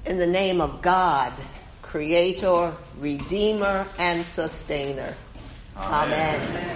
In the name of God, Creator, Redeemer, and Sustainer. Amen.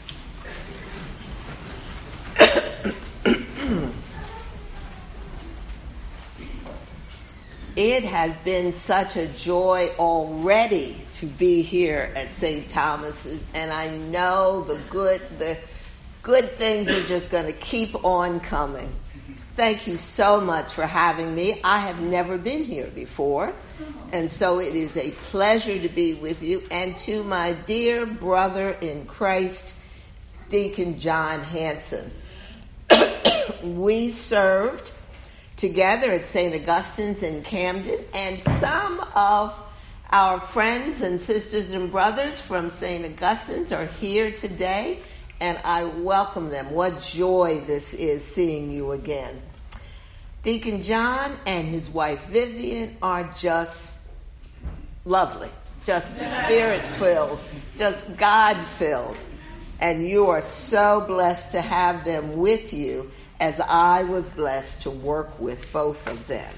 It has been such a joy already to be here at St. Thomas's, and I know the good things are just going to keep on coming. Thank you so much for having me. I have never been here before, and so it is a pleasure to be with you, and to my dear brother in Christ, Deacon John Hanson. We served together at St. Augustine's in Camden, and some of our friends and sisters and brothers from St. Augustine's are here today, and I welcome them. What joy this is seeing you again. Deacon John and his wife Vivian are just lovely, just spirit-filled, just God-filled, and you are so blessed to have them with you, as I was blessed to work with both of them.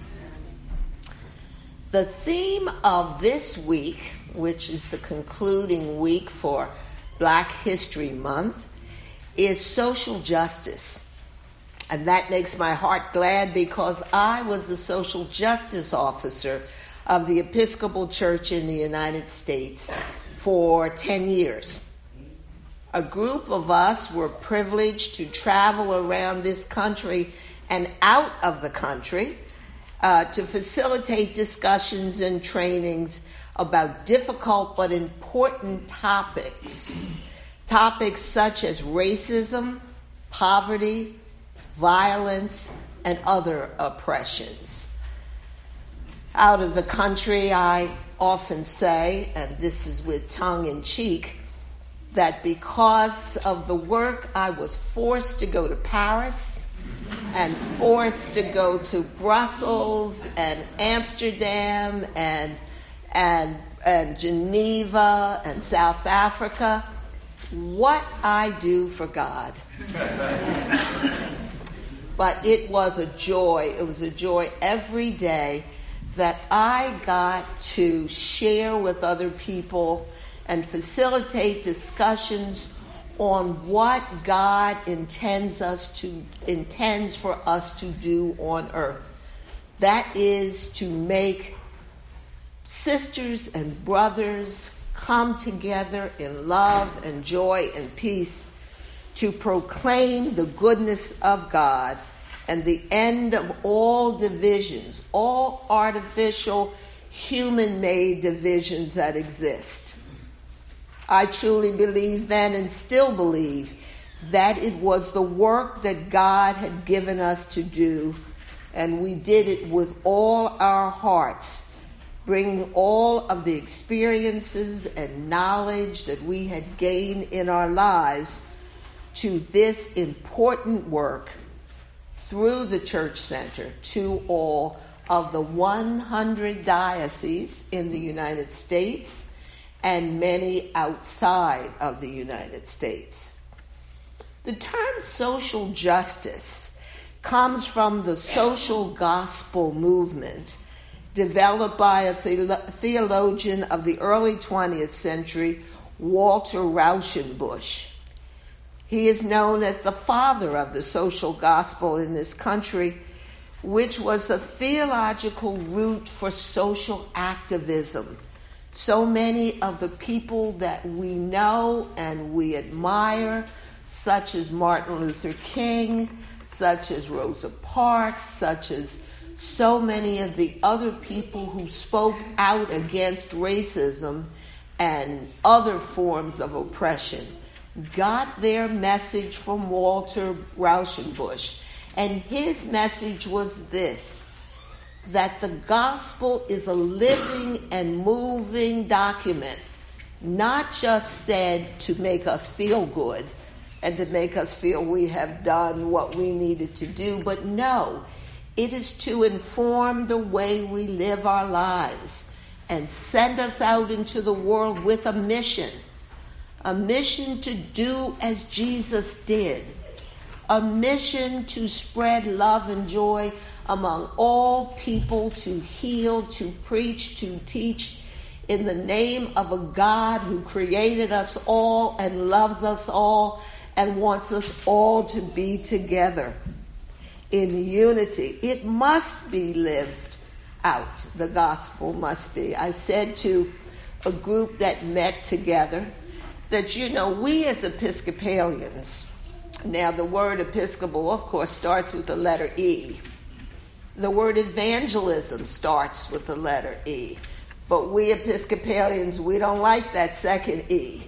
The theme of this week, which is the concluding week for Black History Month, is social justice. And that makes my heart glad because I was the social justice officer of the Episcopal Church in the United States for 10 years. A group of us were privileged to travel around this country and out of the country to facilitate discussions and trainings about difficult but important topics. Topics such as racism, poverty, violence, and other oppressions. Out of the country, I often say, and this is with tongue in cheek, that because of the work, I was forced to go to Paris and forced to go to Brussels and Amsterdam and Geneva and South Africa. What I do for God. But it was a joy. It was a joy every day that I got to share with other people and facilitate discussions on what God intends for us to do on earth. That is to make sisters and brothers come together in love and joy and peace to proclaim the goodness of God and the end of all divisions, all artificial, human-made divisions that exist. I truly believe then and still believe that it was the work that God had given us to do, and we did it with all our hearts, bringing all of the experiences and knowledge that we had gained in our lives to this important work through the Church Center to all of the 100 dioceses in the United States and many outside of the United States. The term social justice comes from the social gospel movement developed by a theologian of the early 20th century, Walter Rauschenbusch. He is known as the father of the social gospel in this country, which was the theological root for social activism. So many of the people that we know and we admire, such as Martin Luther King, such as Rosa Parks, such as so many of the other people who spoke out against racism and other forms of oppression, got their message from Walter Rauschenbusch. And his message was this: that the gospel is a living and moving document, not just said to make us feel good and to make us feel we have done what we needed to do, but no, it is to inform the way we live our lives and send us out into the world with a mission to do as Jesus did, a mission to spread love and joy among all people, to heal, to preach, to teach in the name of a God who created us all and loves us all and wants us all to be together in unity. It must be lived out. The gospel must be. I said to a group that met together that, we as Episcopalians, now the word Episcopal, of course, starts with the letter E. The word evangelism starts with the letter E. But we Episcopalians, we don't like that second E.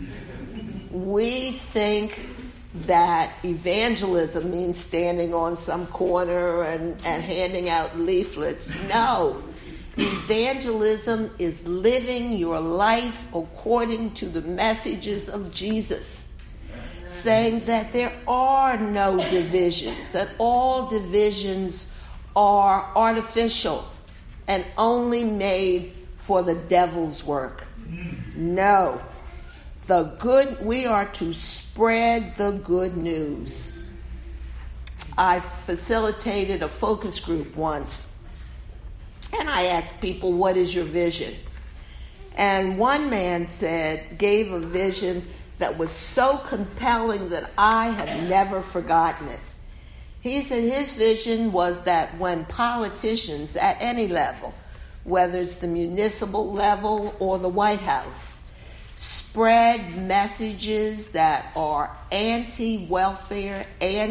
We think that evangelism means standing on some corner and handing out leaflets. No. Evangelism is living your life according to the messages of Jesus, saying that there are no divisions, that all divisions are artificial and only made for the devil's work. No. We are to spread the good news. I facilitated a focus group once, and I asked people, what is your vision? And one man gave a vision that was so compelling that I have never forgotten it. He said his vision was that when politicians at any level, whether it's the municipal level or the White House, spread messages that are anti-welfare,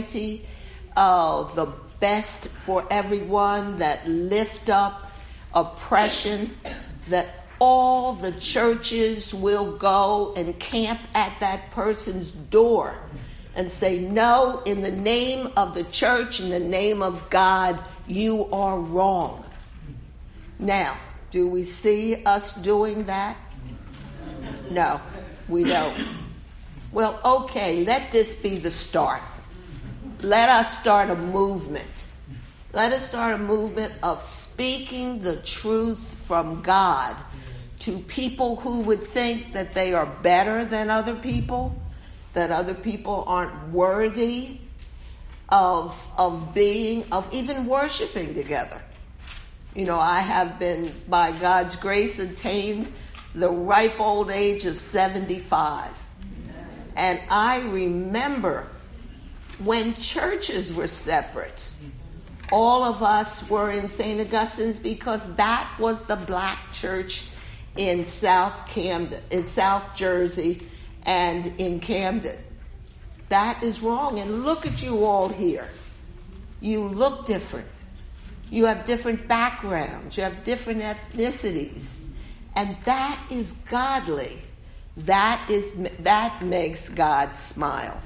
the best for everyone, that lift up oppression, that all the churches will go and camp at that person's door and say, no, in the name of the church, in the name of God, you are wrong. Now, do we see us doing that? No, we don't. Well, okay, let this be the start. Let us start a movement. Let us start a movement of speaking the truth from God to people who would think that they are better than other people, that other people aren't worthy of even worshiping together. I have been, by God's grace, attained the ripe old age of 75. And I remember when churches were separate, all of us were in St. Augustine's because that was the black church in South Jersey and in Camden. That is wrong. And look at you all here. You look different. You have different backgrounds. You have different ethnicities. And that is godly. That makes God smile.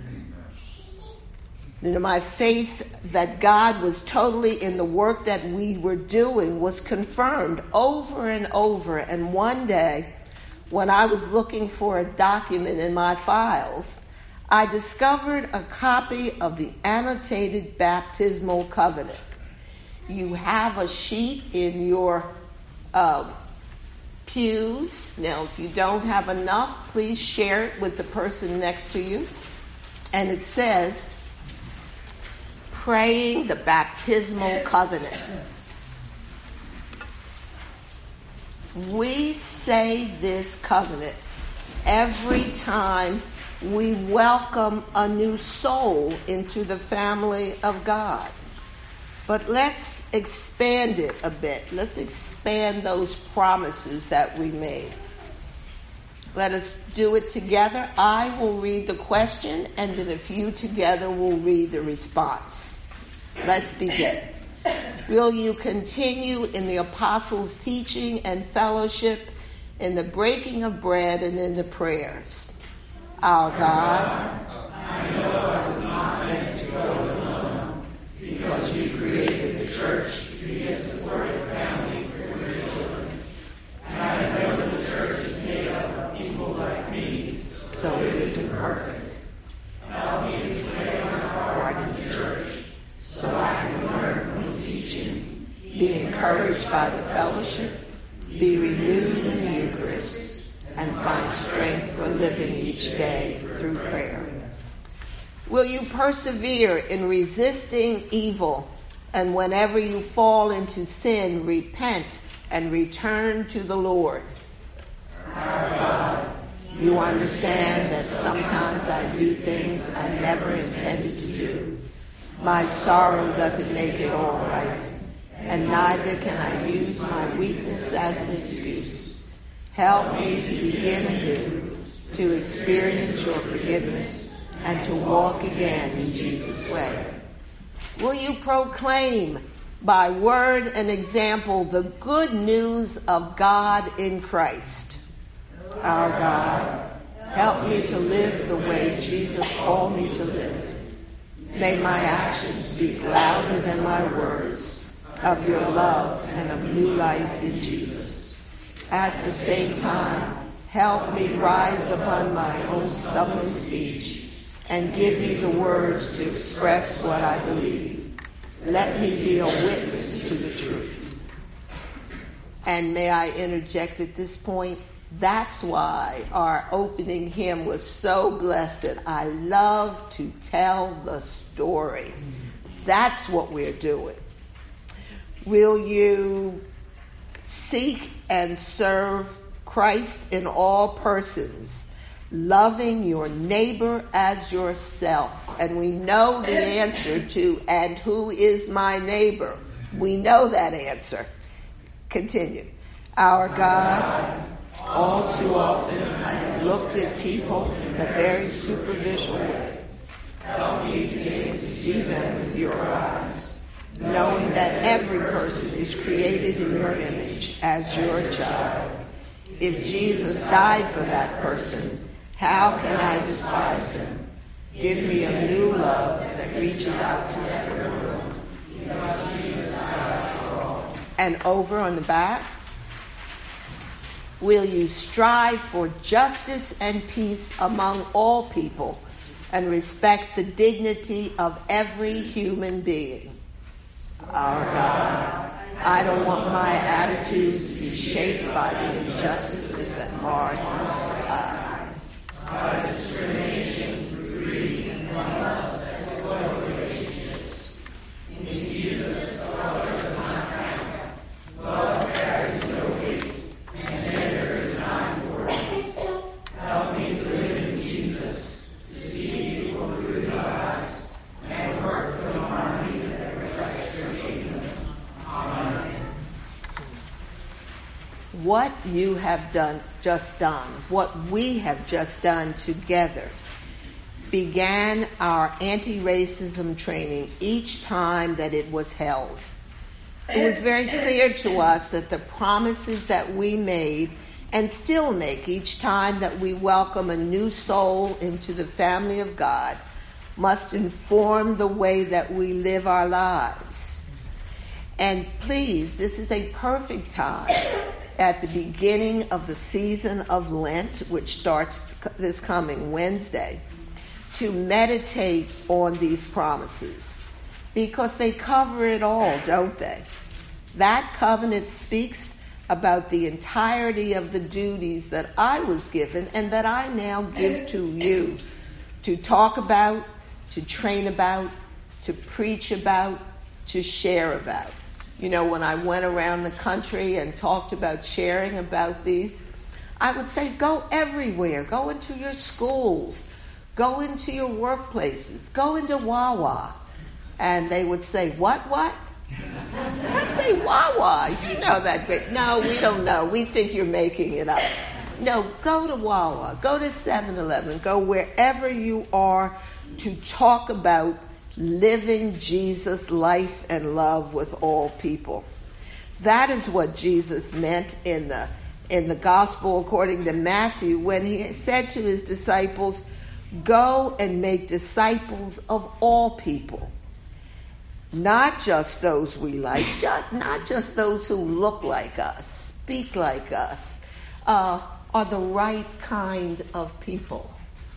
My faith that God was totally in the work that we were doing was confirmed over and over. And one day, when I was looking for a document in my files, I discovered a copy of the annotated baptismal covenant. You have a sheet in your pews. Now, if you don't have enough, please share it with the person next to you. And it says, praying the baptismal covenant. We say this covenant every time we welcome a new soul into the family of God. But let's expand it a bit. Let's expand those promises that we made. Let us do it together. I will read the question, and then if you together will read the response. Let's begin. Will you continue in the apostles' teaching and fellowship, in the breaking of bread and in the prayers? Our God, I know I was not meant to go alone, because you created the church to be a supportive family for your children. And I know the church is made up of people like me, so it isn't perfect. Help me to play my part in the church, so I can learn from the teaching, be encouraged by the fellowship, be renewed in the Eucharist, and find strength for living each day through prayer. Will you persevere in resisting evil? And whenever you fall into sin, repent and return to the Lord. Our God, you understand that sometimes I do things I never intended to do. My sorrow doesn't make it all right, and neither can I use my weakness as an excuse. Help me to begin anew, to experience your forgiveness, and to walk again in Jesus' way. Will you proclaim by word and example the good news of God in Christ? Our God, help me to live the way Jesus called me to live. May my actions speak louder than my words of your love and of new life in Jesus. At the same time, help me rise upon my own stumbling speech and give me the words to express what I believe. Let me be a witness to the truth. And may I interject at this point, that's why our opening hymn was so blessed. I love to tell the story. That's what we're doing. Will you seek and serve Christ in all persons, loving your neighbor as yourself? And we know the answer to, and who is my neighbor? We know that answer. Continue. Our God, all too often I have looked at people in a very superficial way. Help me to begin to see them with your eyes, knowing that every person is created in your image as your child. If Jesus died for that person, how can I despise him? Give me a new love that reaches out to everyone. And over on the back, will you strive for justice and peace among all people and respect the dignity of every human being? Our God, I don't want my attitudes to be shaped by the injustices that mar society. By discrimination, greed, and lust that spoil relationships. In Jesus, love does not count. Love carries no weight, and gender is not important. Help me to live in Jesus, to see people through his eyes, and work for the harmony that reflects your kingdom. Amen. What you have what we have just done together, began our anti-racism training each time that it was held. It was very clear to us that the promises that we made and still make each time that we welcome a new soul into the family of God must inform the way that we live our lives. And please, this is a perfect time at the beginning of the season of Lent, which starts this coming Wednesday, to meditate on these promises, because they cover it all, don't they? That covenant speaks about the entirety of the duties that I was given and that I now give to you, to talk about, to train about, to preach about, to share about. You know, when I went around the country and talked about sharing about these, I would say, go everywhere. Go into your schools. Go into your workplaces. Go into Wawa. And they would say, what? I'd say, Wawa. You know that great. No, we don't know. We think you're making it up. No, go to Wawa. Go to 7-Eleven. Go wherever you are to talk about living Jesus' life and love with all people. That is what Jesus meant in the gospel according to Matthew when he said to his disciples, go and make disciples of all people. Not just those we like, not just those who look like us, speak like us, are the right kind of people.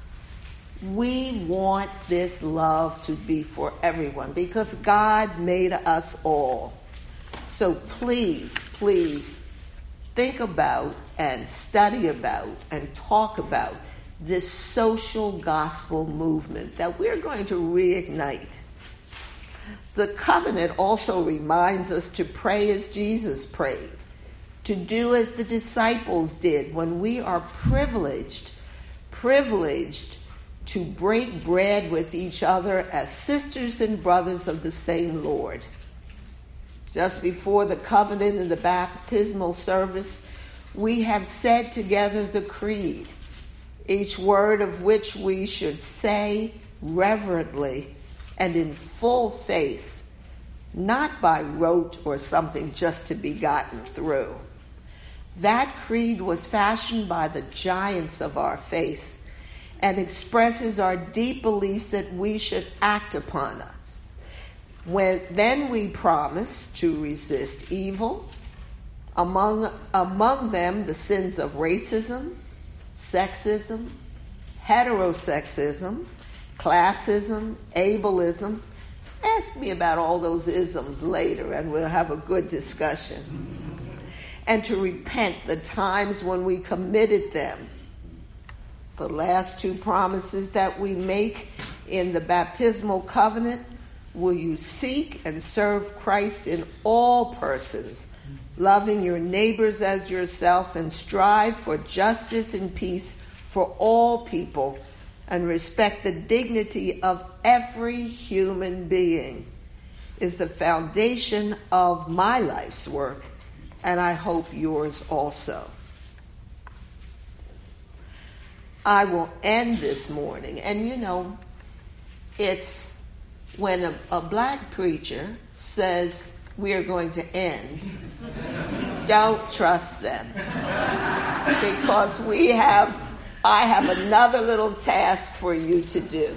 We want this love to be for everyone because God made us all. So please think about and study about and talk about this social gospel movement that we're going to reignite. The covenant also reminds us to pray as Jesus prayed, to do as the disciples did when we are privileged to break bread with each other as sisters and brothers of the same Lord. Just before the covenant and the baptismal service, we have said together the creed, each word of which we should say reverently and in full faith, not by rote or something just to be gotten through. That creed was fashioned by the giants of our faith and expresses our deep beliefs that we should act upon us. Then we promise to resist evil, among them the sins of racism, sexism, heterosexism, classism, ableism. Ask me about all those isms later and we'll have a good discussion. And to repent the times when we committed them. The last two promises that we make in the baptismal covenant: will you seek and serve Christ in all persons, loving your neighbors as yourself, and strive for justice and peace for all people, and respect the dignity of every human being, is the foundation of my life's work, and I hope yours also. I will end this morning, and it's when a black preacher says we are going to end, don't trust them, because I have another little task for you to do.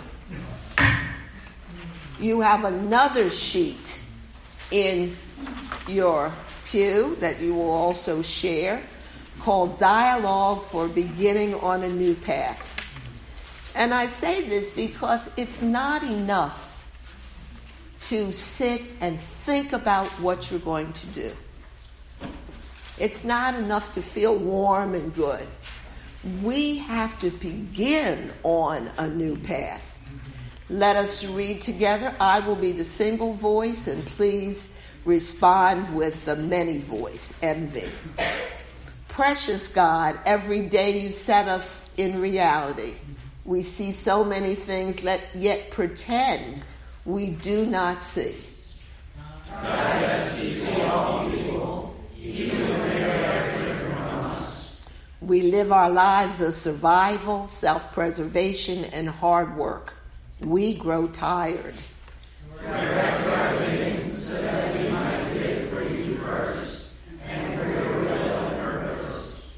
You have another sheet in your pew that you will also share called Dialogue for Beginning on a New Path. And I say this because it's not enough to sit and think about what you're going to do. It's not enough to feel warm and good. We have to begin on a new path. Let us read together. I will be the single voice, and please respond with the many voice, MV. Precious God, every day you set us in reality. We see so many things, yet pretend we do not see. Guide us to see all people, even when they are different from us. We live our lives of survival, self-preservation, and hard work. We grow tired. Direct our living so that we might live for you first and for your will and purpose.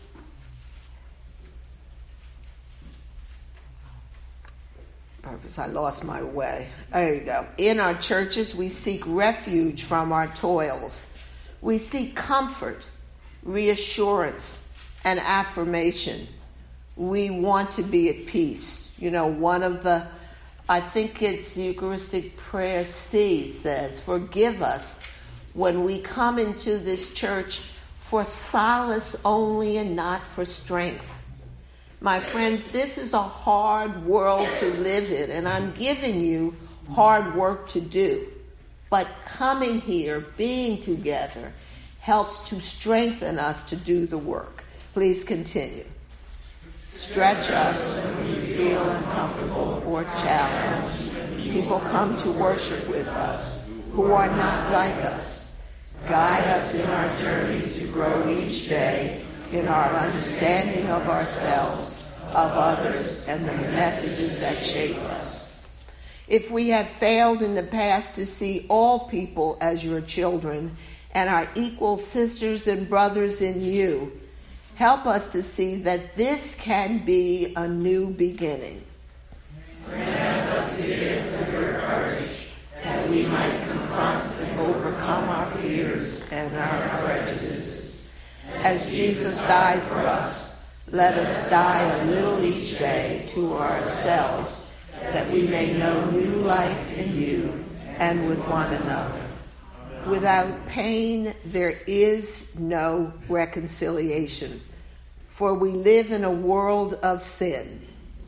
I lost my way. There you go. In our churches, we seek refuge from our toils. We seek comfort, reassurance, and affirmation. We want to be at peace. One of the, I think it's Eucharistic Prayer C says, forgive us when we come into this church for solace only and not for strength. My friends, this is a hard world to live in, and I'm giving you hard work to do. But coming here, being together, helps to strengthen us to do the work. Please continue. Stretch us when we feel uncomfortable or challenged. People come to worship with us who are not like us. Guide us in our journey to grow each day in our understanding of ourselves, of others, and the messages that shape us. If we have failed in the past to see all people as your children and our equal sisters and brothers in you, help us to see that this can be a new beginning. Grant us the gift of your courage, that we might confront and overcome our fears and our prejudices. As Jesus died for us, let us die a little each day to ourselves, that we may know new life in you and with one another. Without pain, there is no reconciliation, for we live in a world of sin.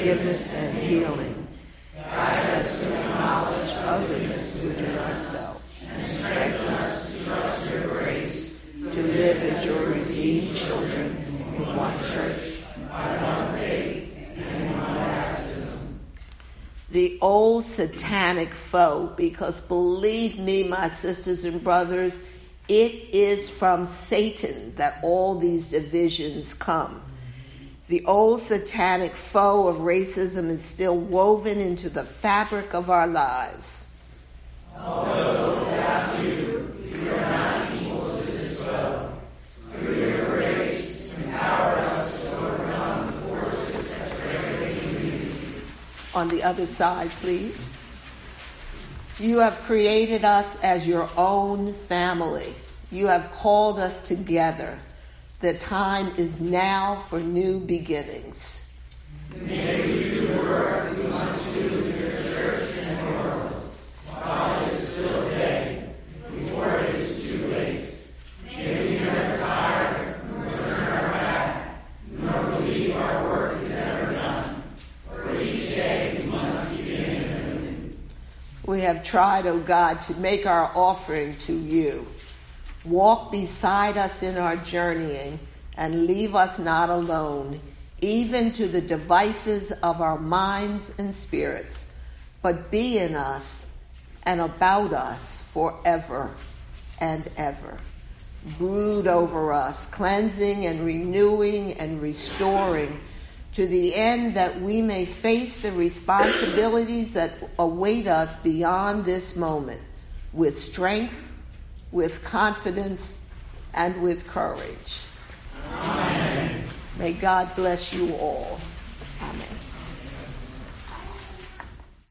forgiveness and healing. Guide us to acknowledge otherness within ourselves, and strengthen us to trust your grace, to live as your redeemed children in one church, by one faith, and in one baptism. The old satanic foe, because believe me, my sisters and brothers, it is from Satan that all these divisions come. The old satanic foe of racism is still woven into the fabric of our lives. Although without you, we are not equal to this foe. Through your grace, empower us to overcome the forces that regulate unity. On the other side, please. You have created us as your own family. You have called us together. The time is now for new beginnings. May we do the work we must do in your church and world, while it is still day, before it is too late. May we never tire, nor turn our back, nor believe our work is ever done. For each day we must begin anew. We have tried, O God, to make our offering to you. Walk beside us in our journeying, and leave us not alone, even to the devices of our minds and spirits, but be in us and about us forever and ever. Brood over us, cleansing and renewing and restoring, to the end that we may face the responsibilities that await us beyond this moment with strength, with confidence, and with courage. Amen. May God bless you all.